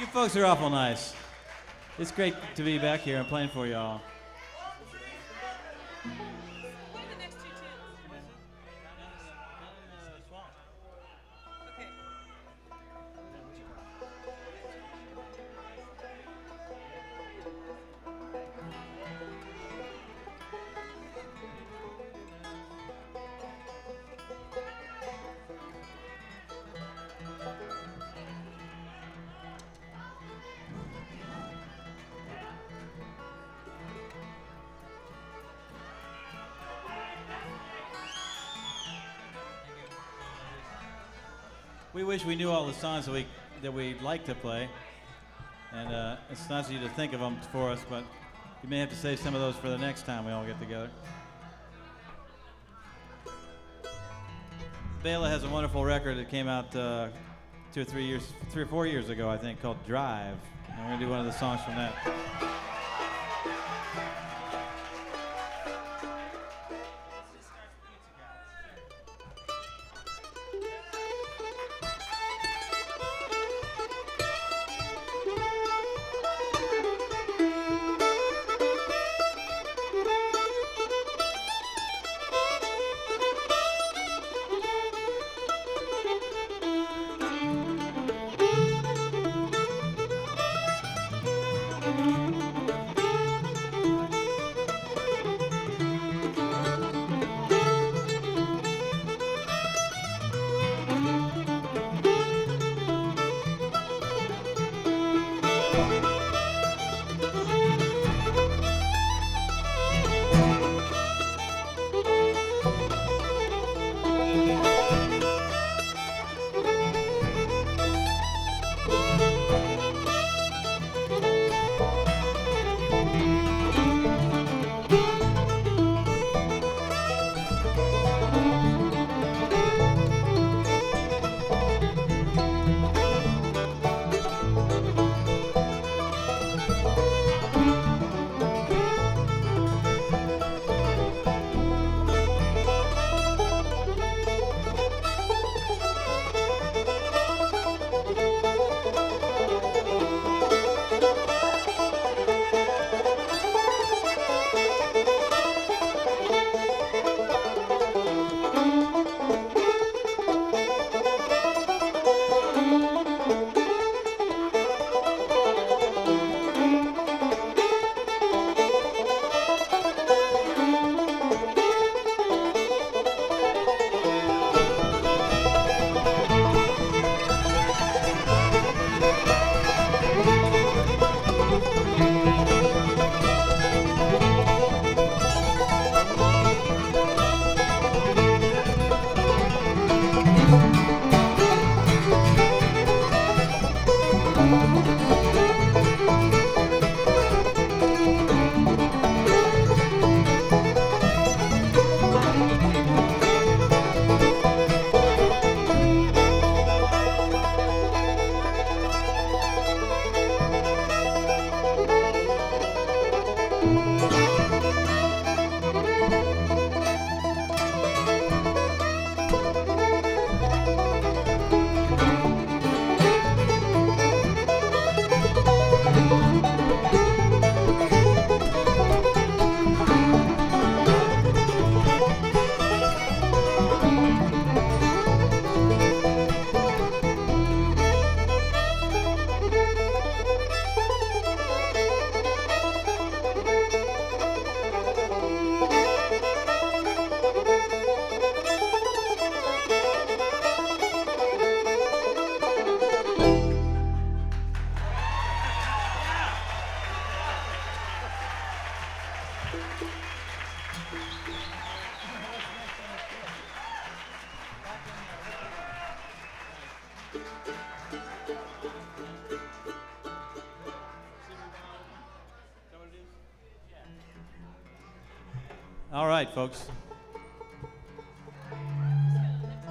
You folks are awful nice. It's great to be back here and playing for y'all. What are the next two tunes? Okay. We wish we knew all the songs that we'd like to play, and it's nice of you to think of them for us, but you may have to save some of those for the next time we all get together. Bela has a wonderful record that came out 3 or 4 years ago, I think, called Drive, and we're gonna do one of the songs from that. All right, folks.